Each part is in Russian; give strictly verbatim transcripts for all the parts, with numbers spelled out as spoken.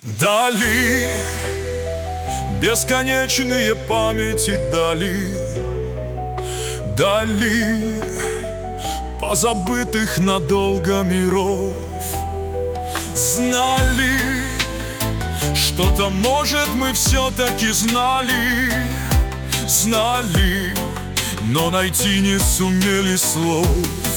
Дали бесконечные памяти, дали, дали позабытых надолго миров. Знали, что-то, может, мы все-таки знали, знали, но найти не сумели слов.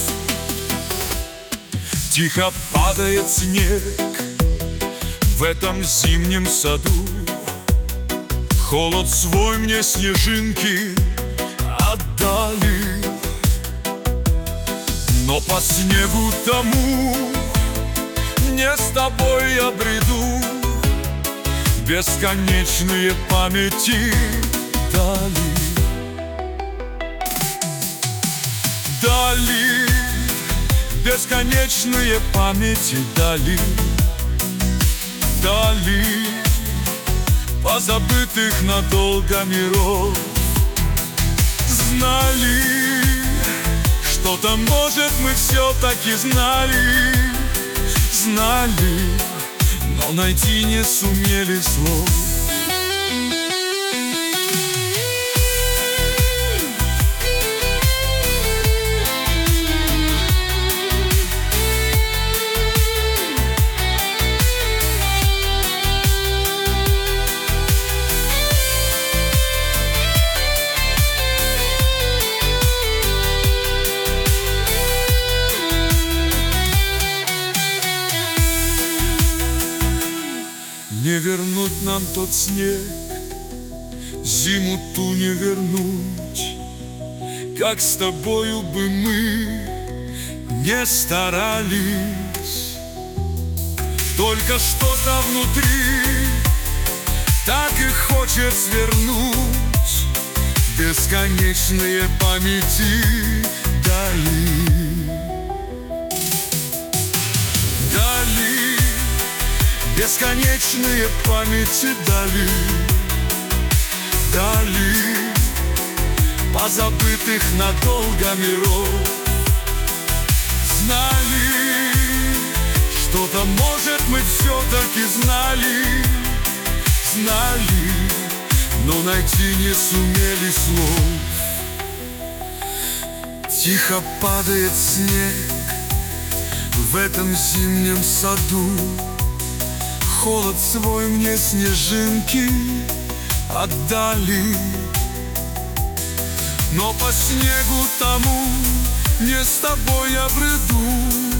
Тихо падает снег в этом зимнем саду, холод свой мне снежинки отдали. Но по снегу тому не с тобой я бреду, бесконечные памяти дали. Дали бесконечные памяти, дали, дали позабытых надолго миров. Знали, что-то, может, мы все-таки знали, знали, но найти не сумели слов. Не вернуть нам тот снег, зиму ту не вернуть, как с тобою бы мы не старались. Только что-то внутри так и хочет свернуть, бесконечные памяти дали. Бесконечные памяти дали, дали позабытых надолго миров. Знали, что-то, может, мы все-таки знали, знали, но найти не сумели слов. Тихо падает снег в этом зимнем саду, холод свой мне снежинки отдали. Но по снегу тому не с тобой я бреду,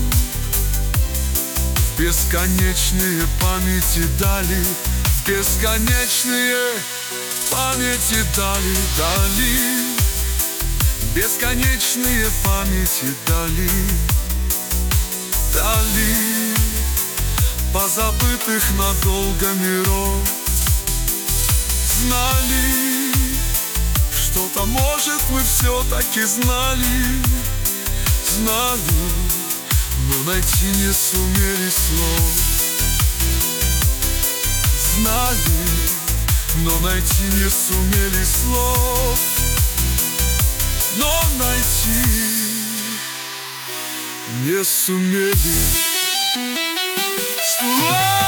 в бесконечные памяти дали, в бесконечные памяти дали, дали, бесконечные памяти дали, дали позабытых надолго миров. Знали, что-то, может, мы все-таки знали, знали, но найти не сумели слов. Знали, но найти не сумели слов, но найти не сумели. Whoa!